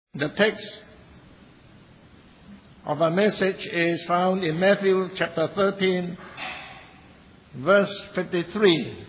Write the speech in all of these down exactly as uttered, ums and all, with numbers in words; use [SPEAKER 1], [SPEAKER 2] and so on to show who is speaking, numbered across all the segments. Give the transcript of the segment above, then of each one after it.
[SPEAKER 1] The text of our message is found in Matthew chapter thirteen, verse fifty-three.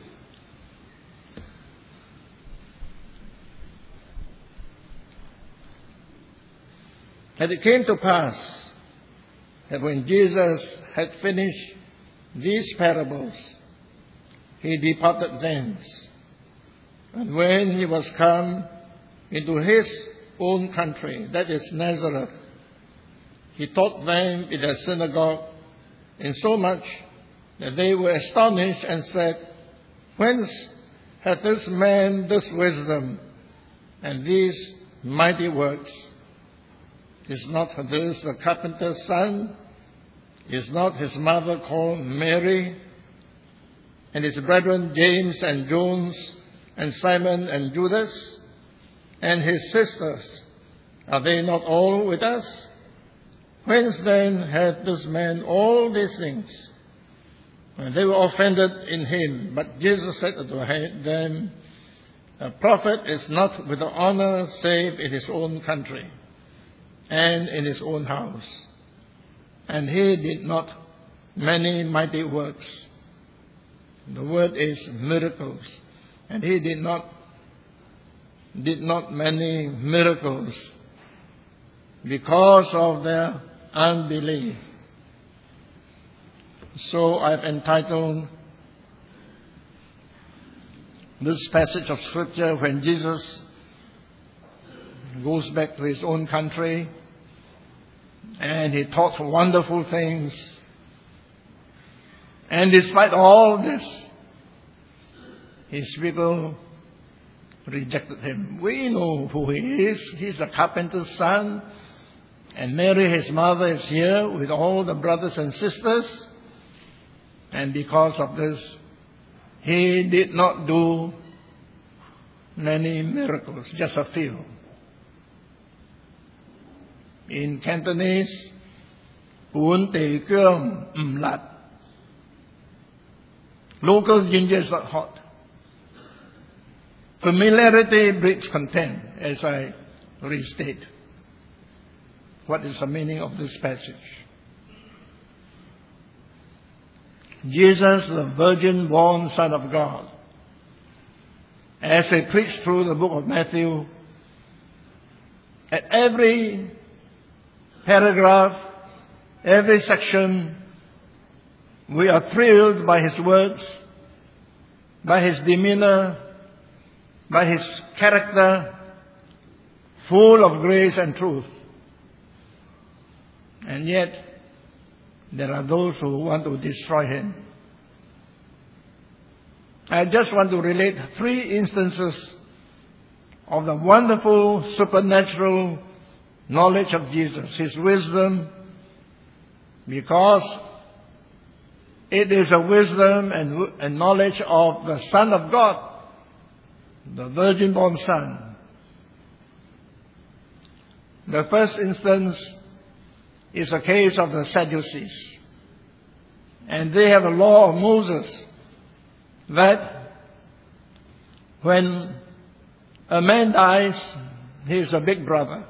[SPEAKER 1] And it came to pass that when Jesus had finished these parables, he departed thence. And when he was come into his own country, that is Nazareth, he taught them in the synagogue, insomuch that they were astonished and said, Whence hath this man this wisdom and these mighty works? Is not this the carpenter's son? Is not his mother called Mary? And his brethren James and Jones and Simon and Judas? And his sisters, are they not all with us? Whence then hath this man all these things? And they were offended in him. But Jesus said unto them, A prophet is not without honor save in his own country and in his own house. And he did not many mighty works. The word is miracles. And he did not did not many miracles because of their unbelief. So I've entitled this passage of Scripture, when Jesus goes back to his own country and he taught wonderful things. And despite all this, his people rejected him. We know who he is. He's a carpenter's son. And Mary, his mother, is here with all the brothers and sisters. And because of this, he did not do many miracles, just a few. In Cantonese, Uốn tỳ cương ừm lạt. Local ginger is not hot. Familiarity breeds contempt, as I restate. What is the meaning of this passage? Jesus, the virgin-born Son of God, as we preach through the book of Matthew, at every paragraph, every section, we are thrilled by his words, by his demeanor, by his character, full of grace and truth. And yet, there are those who want to destroy him. I just want to relate three instances of the wonderful supernatural knowledge of Jesus, his wisdom, because it is a wisdom and, and knowledge of the Son of God, the virgin-born Son. The first instance is a case of the Sadducees. And they have a law of Moses that when a man dies, he is a big brother.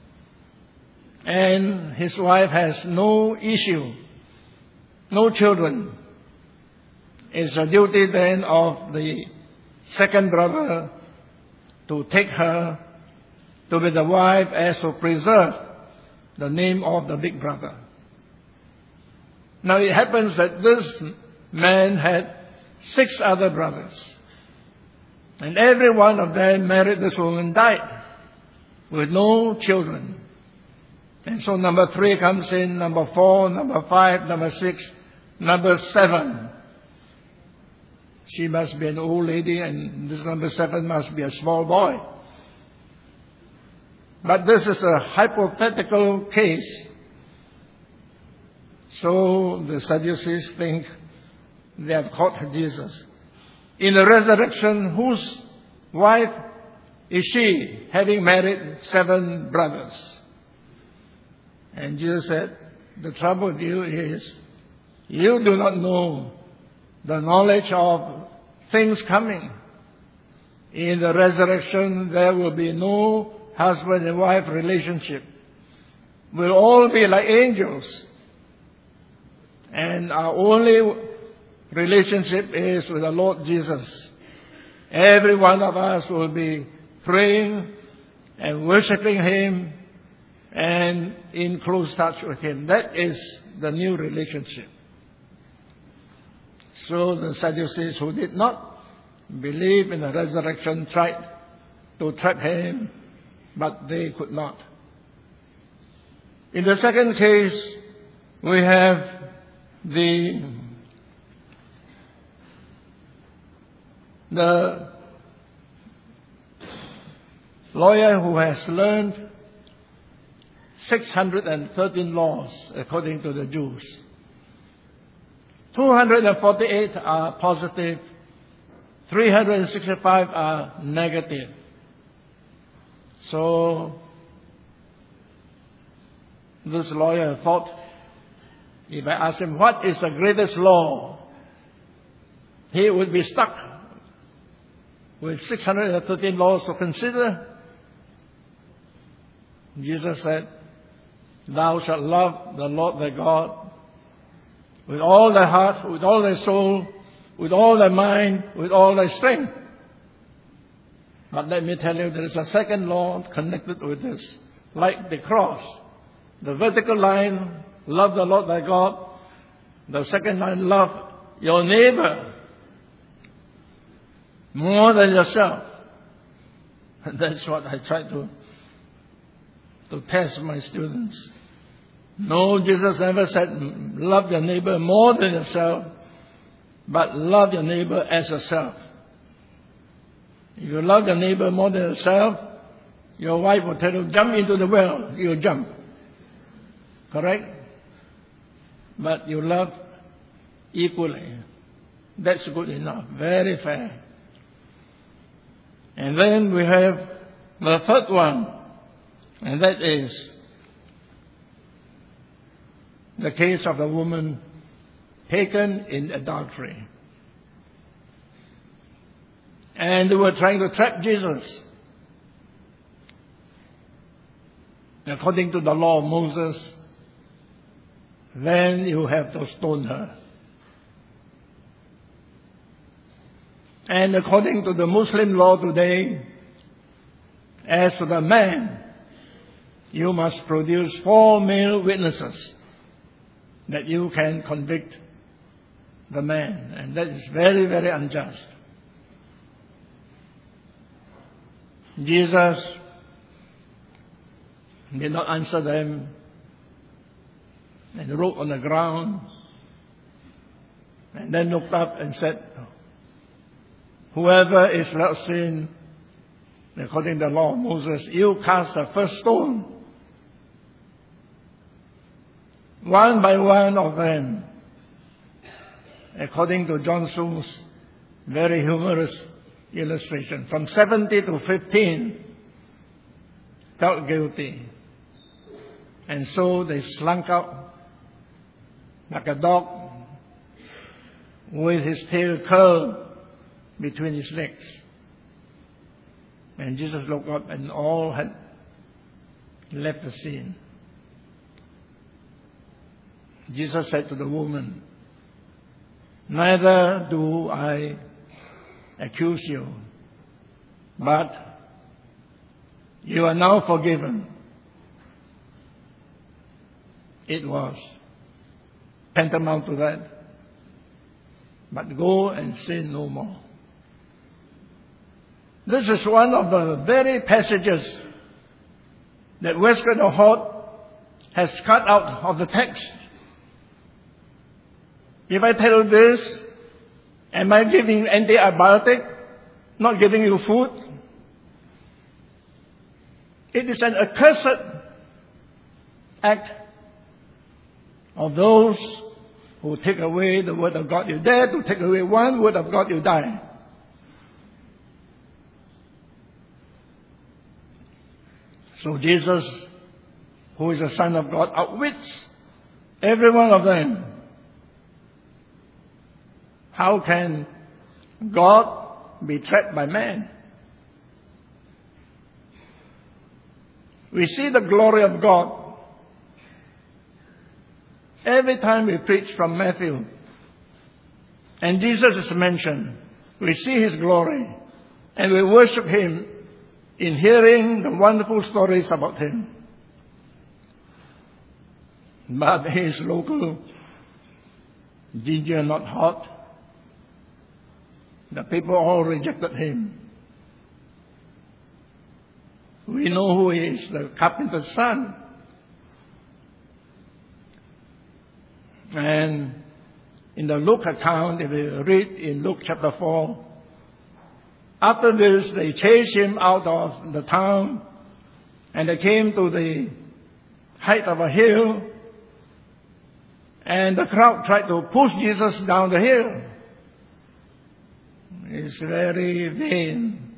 [SPEAKER 1] And his wife has no issue, no children. It's a duty then of the second brother to take her to be the wife as to preserve the name of the big brother. Now it happens that this man had six other brothers. And every one of them married this woman, died with no children. And so number three comes in, number four, number five, number six, number seven. She must be an old lady, and this number seven must be a small boy. But this is a hypothetical case. So the Sadducees think they have caught Jesus. In the resurrection, whose wife is she, having married seven brothers? And Jesus said, the trouble with you is, you do not know the knowledge of things coming. In the resurrection, there will be no husband and wife relationship will all be like angels. And our only relationship is with the Lord Jesus. Every one of us will be praying and worshiping Him and in close touch with Him. That is the new relationship. So the Sadducees, who did not believe in the resurrection, tried to trap Him, but they could not. In the second case, we have the, the lawyer who has learned six hundred thirteen laws according to the Jews. two hundred forty-eight are positive, three hundred sixty-five are negative. So this lawyer thought, if I ask him what is the greatest law, he would be stuck with six hundred thirteen laws to consider. Jesus said, thou shalt love the Lord thy God with all thy heart, with all thy soul, with all thy mind, with all thy strength. But let me tell you, there is a second law connected with this, like the cross. The vertical line, love the Lord thy God. The second line, love your neighbor more than yourself. And that's what I try to, to test my students. No, Jesus never said, love your neighbor more than yourself, but love your neighbor as yourself. If you love your neighbor more than yourself, your wife will tell you, jump into the well, you'll jump. Correct? But you love equally. That's good enough. Very fair. And then we have the third one, and that is the case of the woman taken in adultery. And they were trying to trap Jesus. According to the law of Moses, then you have to stone her. And according to the Muslim law today, as to the man, you must produce four male witnesses that you can convict the man. And that is very, very unjust. Jesus did not answer them and wrote on the ground and then looked up and said, whoever is without sin, according to the law of Moses, you cast the first stone. One by one of them, according to John Soong's very humorous illustration, from seventy to fifteen, felt guilty. And so they slunk out like a dog with his tail curled between his legs. And Jesus looked up and all had left the scene. Jesus said to the woman, neither do I accuse you, but you are now forgiven. It was tantamount to that. But go and sin no more. This is one of the very passages that Westcott Hort has cut out of the text. If I tell you this, am I giving antibiotic? Not giving you food? It is an accursed act of those who take away the word of God. You dare to take away one word of God, you die. So Jesus, who is the Son of God, outwits every one of them. How can God be trapped by man? We see the glory of God. Every time we preach from Matthew and Jesus is mentioned, we see His glory and we worship Him in hearing the wonderful stories about Him. But His local ginger not hot. The people all rejected Him. We know who He is, the carpenter's son. And in the Luke account, if you read in Luke chapter four, after this they chased Him out of the town and they came to the height of a hill, and the crowd tried to push Jesus down the hill. It's very vain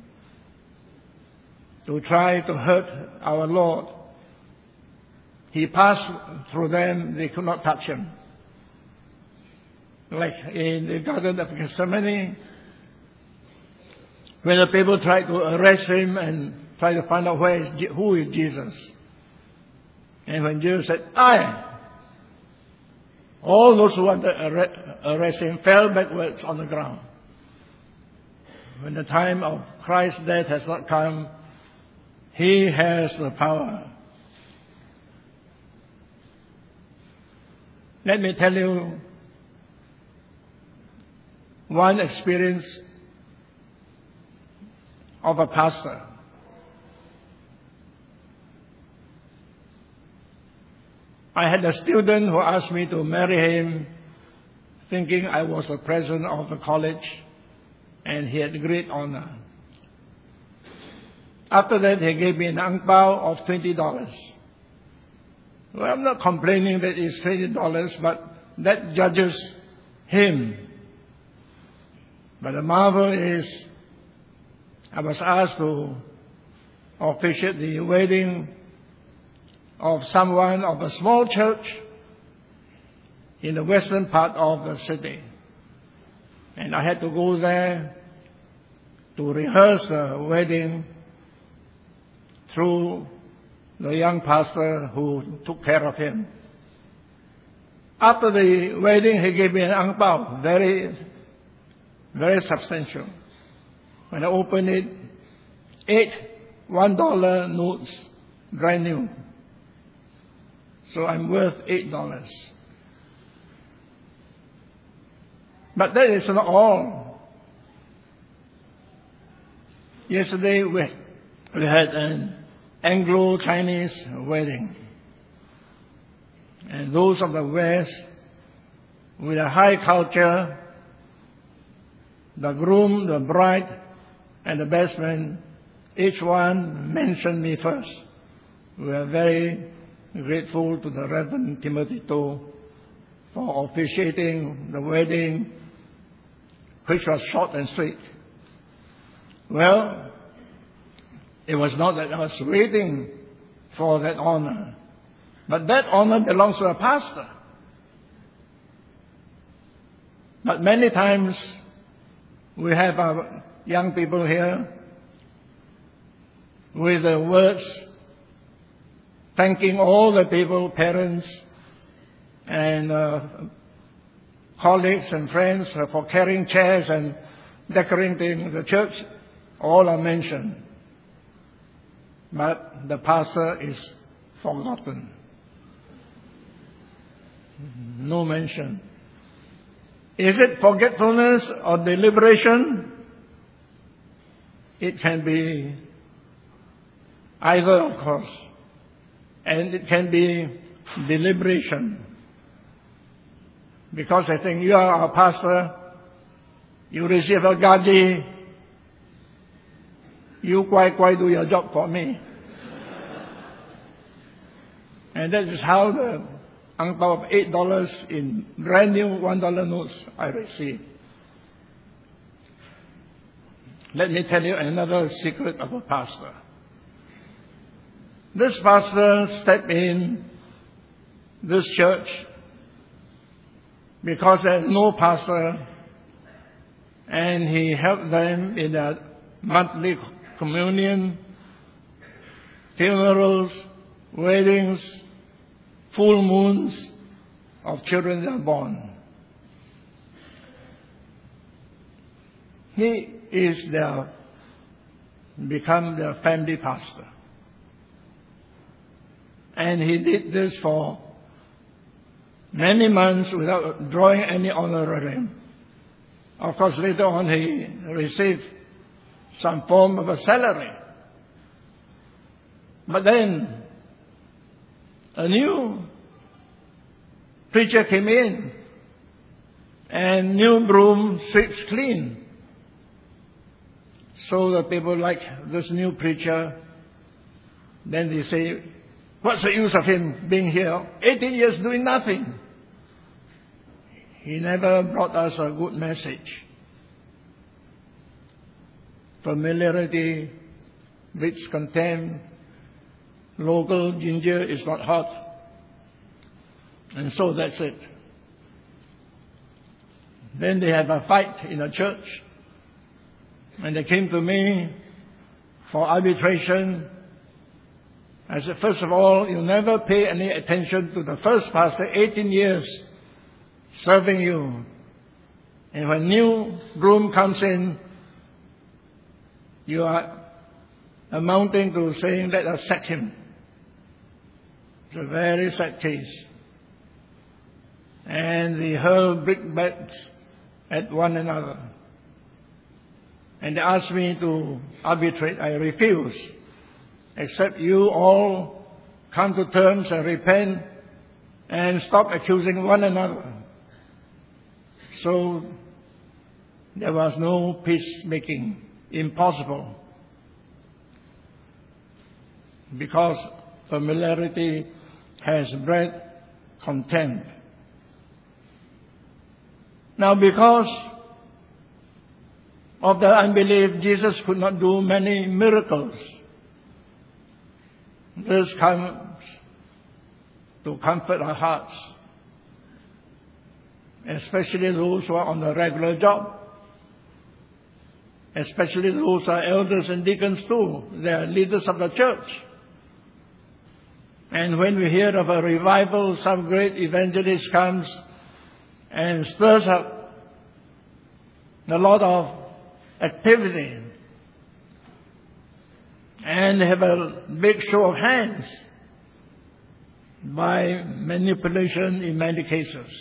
[SPEAKER 1] to try to hurt our Lord. He passed through them, they could not touch Him. Like in the Garden of Gethsemane, when the people tried to arrest Him and try to find out where is, who is Jesus. And when Jesus said, I, all those who wanted to arrest Him fell backwards on the ground. When the time of Christ's death has not come, He has the power. Let me tell you one experience of a pastor. I had a student who asked me to marry him, thinking I was the president of the college, and he had great honor. After that, he gave me an ang pao of twenty dollars. Well, I'm not complaining that it's twenty dollars, but that judges him. But the marvel is, I was asked to officiate the wedding of someone of a small church in the western part of the city. And I had to go there to rehearse the wedding through the young pastor who took care of him. After the wedding, he gave me an ang pao, very, very substantial. When I opened it, eight one dollar notes, brand new. So I'm worth eight dollars. But that is not all. Yesterday we, we had an Anglo-Chinese wedding. And those of the West, with a high culture, the groom, the bride, and the best man, each one mentioned me first. We are very grateful to the Reverend Timothy To for officiating the wedding, which was short and sweet. Well, it was not that I was waiting for that honor, but that honor belongs to a pastor. But many times we have our young people here with the words thanking all the people, parents and uh, colleagues and friends for carrying chairs and decorating the church. All are mentioned. But the pastor is forgotten. No mention. Is it forgetfulness or deliberation? It can be either, of course. And it can be deliberation. Because I think you are a pastor, you receive a gaji, you quite quite do your job for me. And that is how the ang pao of eight dollars in brand new one dollar notes I received. Let me tell you another secret of a pastor. This pastor stepped in this church because there's no pastor, and he helped them in their monthly communion funerals, weddings, full moons of children that are born. He is their, become their family pastor. And he did this for many months without drawing any honorarium. Of course, later on he received some form of a salary. But then a new preacher came in, and new broom sweeps clean. So the people like this new preacher. Then they say, what's the use of him being here? eighteen years doing nothing. He never brought us a good message. Familiarity breeds contempt. Local ginger is not hot. And so that's it. Then they have a fight in a church. And they came to me for arbitration. I said, first of all, you never pay any attention to the first pastor, eighteen years serving you. And when new groom comes in, you are amounting to saying, let us sack him. It's a very sad case. And they hurl brickbats at one another. And they asked me to arbitrate. I refused. Except you all come to terms and repent and stop accusing one another. So there was no peacemaking. Impossible. Because familiarity has bred contempt. Now, because of their unbelief, Jesus could not do many miracles. This comes to comfort our hearts, especially those who are on a regular job, especially those who are elders and deacons too. They are leaders of the church. And when we hear of a revival, some great evangelist comes and stirs up a lot of activity, and have a big show of hands by manipulation in many cases.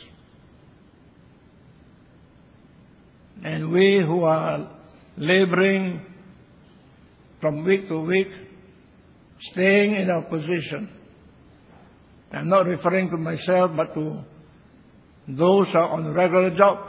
[SPEAKER 1] And we who are laboring from week to week, staying in our position, I'm not referring to myself, but to those who are on regular jobs.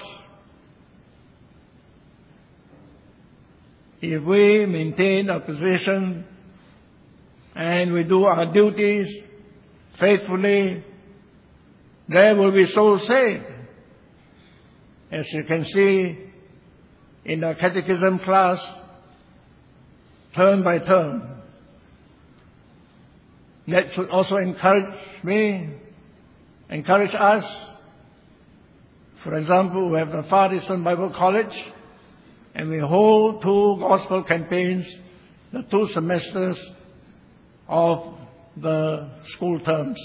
[SPEAKER 1] If we maintain our position and we do our duties faithfully, there will be souls saved. As you can see in the catechism class, term by term. That should also encourage me, encourage us. For example, we have the Far Eastern Bible College, and we hold two gospel campaigns, the two semesters of the school terms.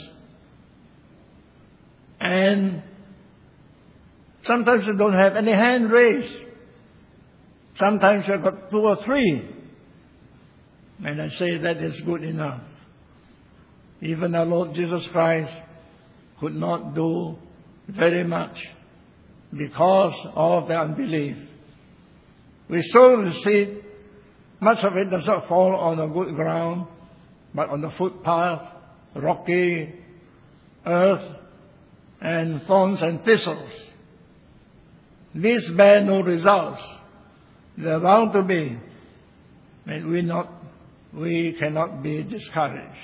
[SPEAKER 1] And sometimes you don't have any hand raised. Sometimes you've got two or three. And I say that is good enough. Even our Lord Jesus Christ could not do very much because of the unbelief. We sow the seed, much of it does not fall on the good ground, but on the footpath, rocky earth, and thorns and thistles. These bear no results. They are bound to be, and we not, we cannot be discouraged.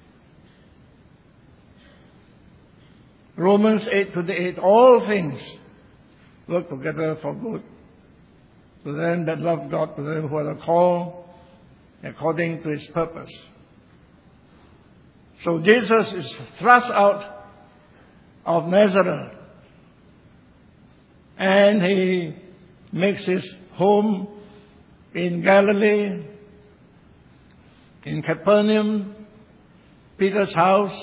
[SPEAKER 1] Romans eight twenty-eight, all things work together for good to them that love God, to them who are called according to His purpose. So Jesus is thrust out of Nazareth, and He makes His home in Galilee, in Capernaum, Peter's house.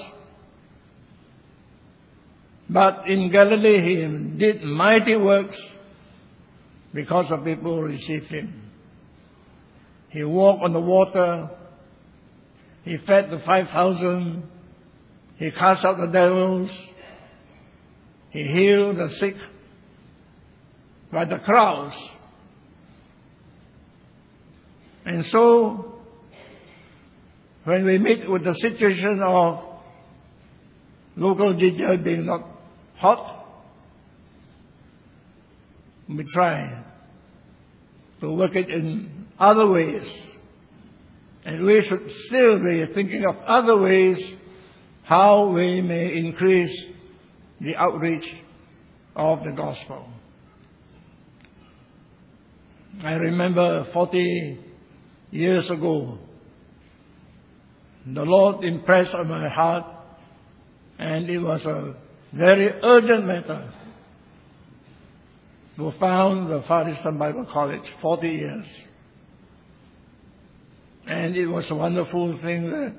[SPEAKER 1] But in Galilee he did mighty works because of people who received him. He walked on the water. He fed the five thousand. He cast out the devils. He healed the sick by the crowds. And so, when we meet with the situation of local ginger being not hot, we try to work it in other ways. And we should still be thinking of other ways how we may increase the outreach of the gospel. I remember forty years ago, the Lord impressed on my heart, and it was a very urgent matter to found the Far Eastern Bible College, forty years. And it was a wonderful thing that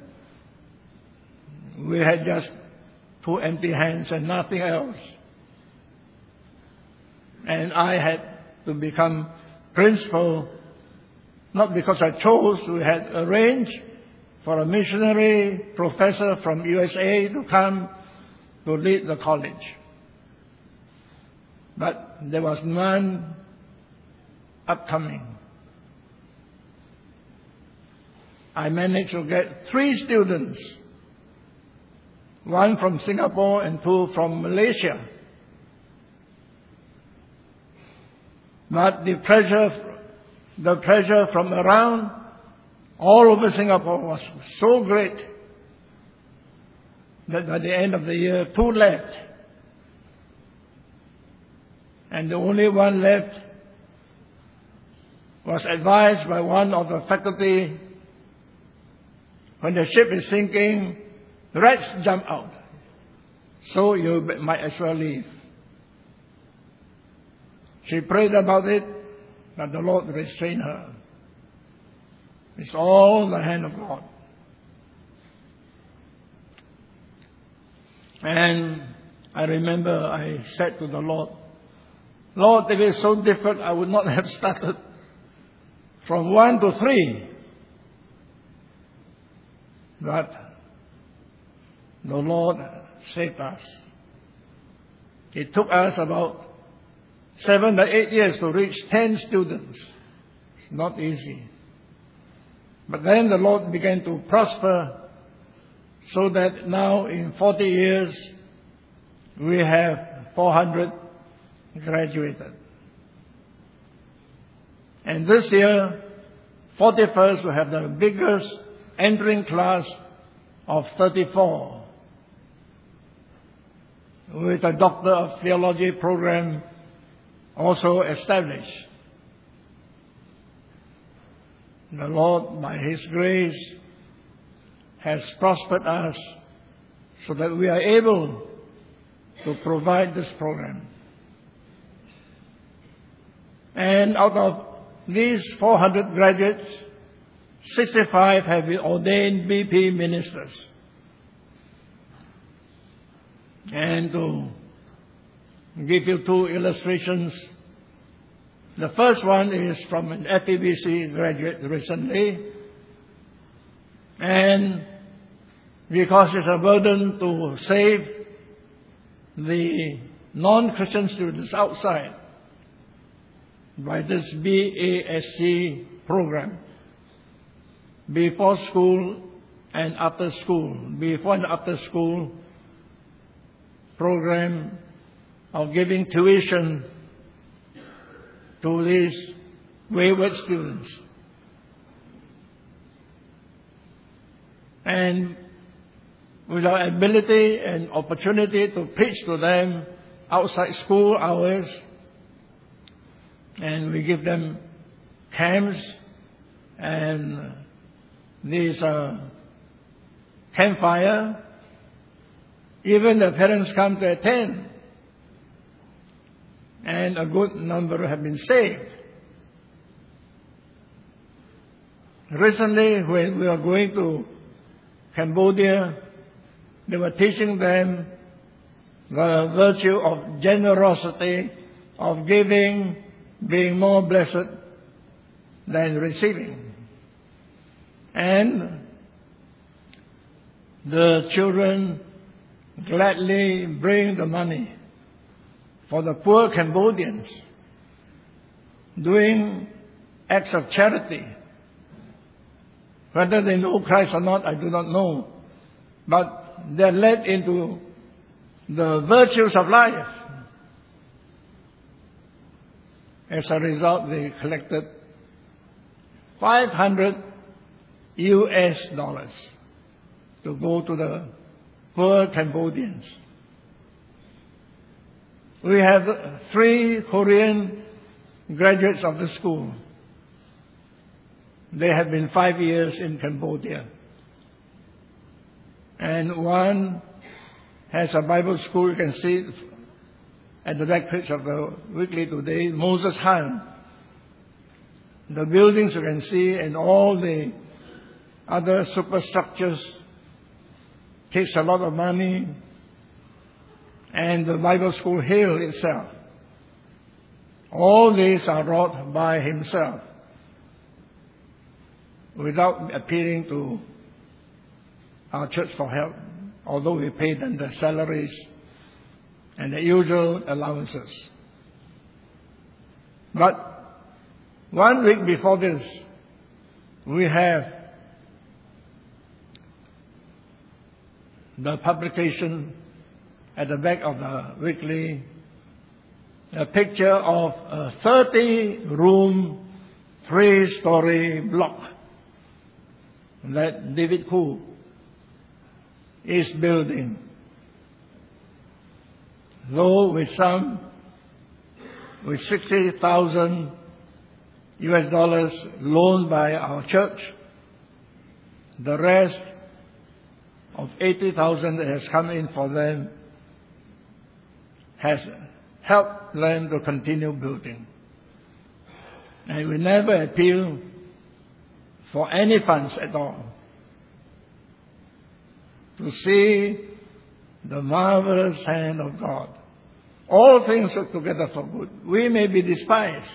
[SPEAKER 1] we had just two empty hands and nothing else. And I had to become principal, not because I chose. We had arranged for a missionary professor from U S A to come to lead the college. But there was none upcoming. I managed to get three students, one from Singapore and two from Malaysia. But the pressure, the pressure from around all over Singapore was so great that by the end of the year, two left. And the only one left was advised by one of the faculty, when the ship is sinking, rats jump out. So you might as well leave. She prayed about it, but the Lord restrained her. It's all the hand of God. And I remember I said to the Lord, Lord, if it's so different, I would not have started from one to three. But the Lord saved us. It took us about seven or eight years to reach ten students. It's not easy. But then the Lord began to prosper, so that now in forty years we have four hundred graduated. And this year, forty-first, we have the biggest entering class of thirty-four, with a Doctor of Theology program also established. The Lord, by His grace, has prospered us so that we are able to provide this program. And out of these four hundred graduates, sixty-five have been ordained B P ministers. And to give you two illustrations, the first one is from an F E B C graduate recently. And because it's a burden to save the non-Christian students outside by this B A S C program, before school and after school, before and after school program of giving tuition to these wayward students. And with our ability and opportunity to preach to them outside school hours, and we give them camps and these uh, campfire. Even the parents come to attend, and a good number have been saved. Recently, when we were going to Cambodia, They were teaching them the virtue of generosity, of giving, being more blessed than receiving. And the children gladly bring the money for the poor Cambodians, doing acts of charity. Whether they know Christ or not, I do not know. But they're led into the virtues of life. As a result, they collected five hundred U S dollars to go to the poor Cambodians. We have three Korean graduates of the school. They have been five years in Cambodia. And one has a Bible school. You can see it at the back page of the Weekly today, Moses Han. The buildings you can see and all the other superstructures takes a lot of money. And the Bible school hill itself. All these are wrought by himself without appealing to our church for help, although we pay them the salaries and the usual allowances. But one week before this, we have the publication at the back of the Weekly, a picture of a thirty-room, three-story block that David Koo is building. Though with some, with sixty thousand U S dollars loaned by our church, the rest of eighty thousand that has come in for them has helped them to continue building. And we never appeal for any funds at all. To see the marvelous hand of God. All things work together for good. We may be despised.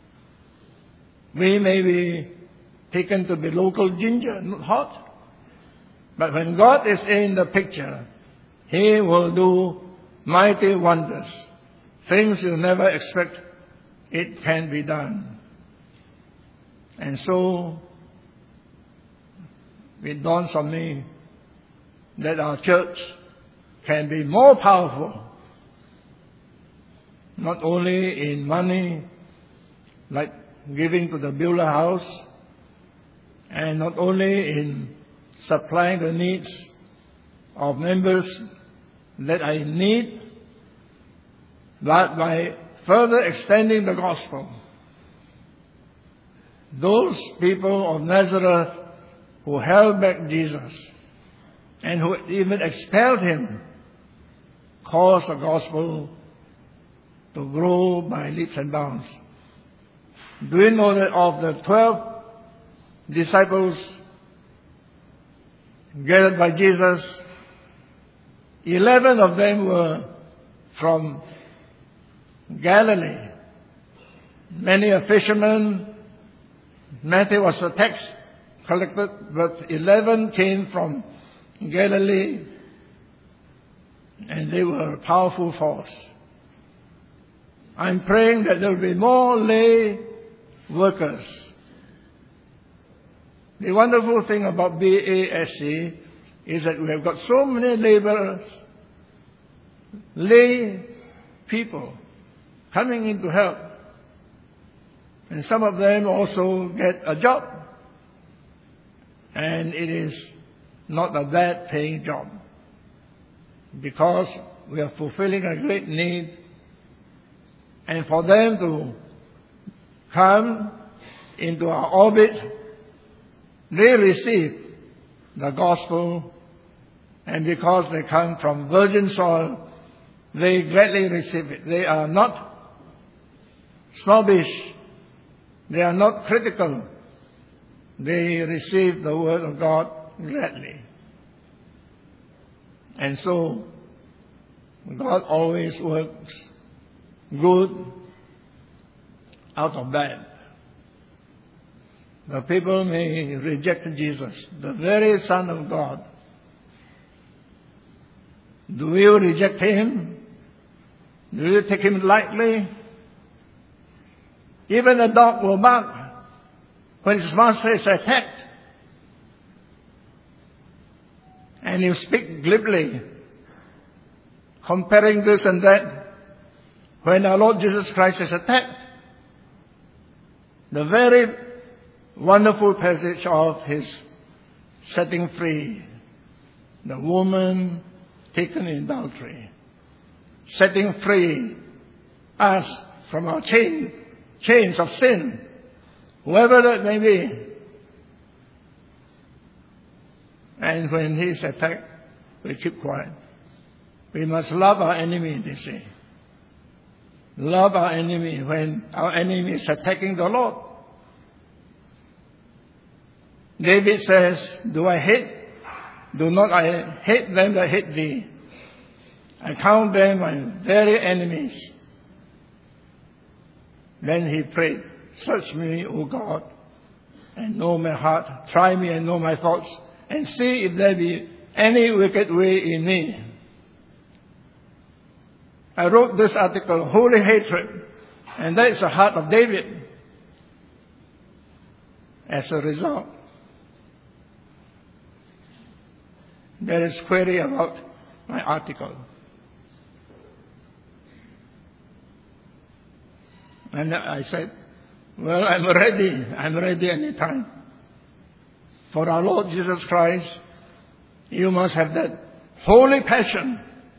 [SPEAKER 1] We may be taken to be local ginger, not hot. But when God is in the picture, He will do mighty wonders. Things you never expect it can be done. And so, it dawns on me that our church can be more powerful, not only in money, like giving to the Beulah House, and not only in supplying the needs of members that I need, but by further extending the gospel. Those people of Nazareth who held back Jesus and who even expelled Him caused the gospel to grow by leaps and bounds. Do you know that of the twelve disciples gathered by Jesus, eleven of them were from Galilee. Many are fishermen. Matthew was a tax collector, but eleven came from Galilee, and they were a powerful force. I'm praying that there will be more lay workers. The wonderful thing about B A S C is that we have got so many laborers, lay people coming in to help. And some of them also get a job. And it is not a bad paying job. Because we are fulfilling a great need. And for them to come into our orbit, they receive the gospel. And because they come from virgin soil, they gladly receive it. They are not snobbish. They are not critical. They receive the word of God gladly. And so, God always works good out of bad. The people may reject Jesus, the very Son of God. Do you reject Him? Do you take Him lightly? Even a dog will bark when his master is attacked. And you speak glibly, comparing this and that, when our Lord Jesus Christ is attacked. The very wonderful passage of His setting free the woman taken in adultery, setting free us from our chain, chains of sin, whoever that may be. And when he is attacked, we keep quiet. We must love our enemy, they say. Love our enemy when our enemy is attacking the Lord. David says, do I hate? Do not I hate them that hate thee? I count them my very enemies. Then he prayed, search me, O God, and know my heart. Try me and know my thoughts, and see if there be any wicked way in me. I wrote this article, Holy Hatred, and that is the heart of David. As a result, there is query about my article. And I said, well, I'm ready. I'm ready anytime. For our Lord Jesus Christ, you must have that holy passion.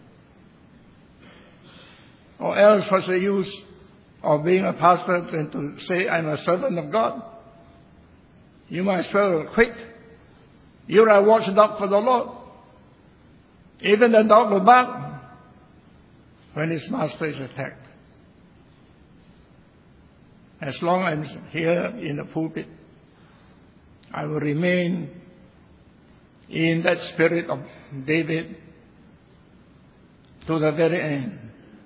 [SPEAKER 1] Or else what's the use of being a pastor than to say, I'm a servant of God? You might as well quit. You're a watchdog for the Lord. Even the dog will bark when his master is attacked. As long as I'm here in the pulpit, I will remain in that spirit of David to the very end.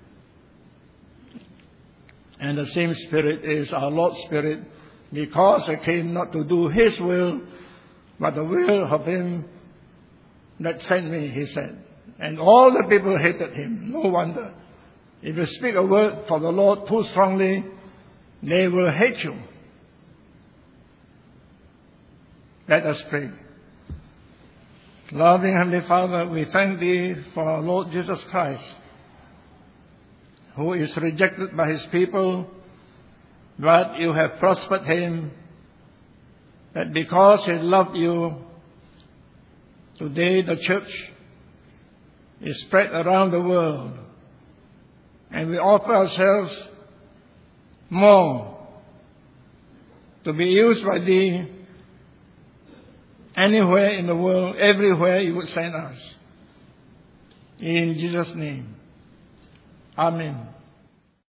[SPEAKER 1] And the same spirit is our Lord's spirit, because I came not to do His will, but the will of Him that sent me, He said. And all the people hated Him. No wonder. If you speak a word for the Lord too strongly, they will hate you. Let us pray. Loving Heavenly Father, we thank Thee for our Lord Jesus Christ, who is rejected by His people, but You have prospered Him, that because He loved You, today the church is spread around the world, and we offer ourselves more to be used by Thee anywhere in the world, everywhere You would send us. In Jesus' name. Amen.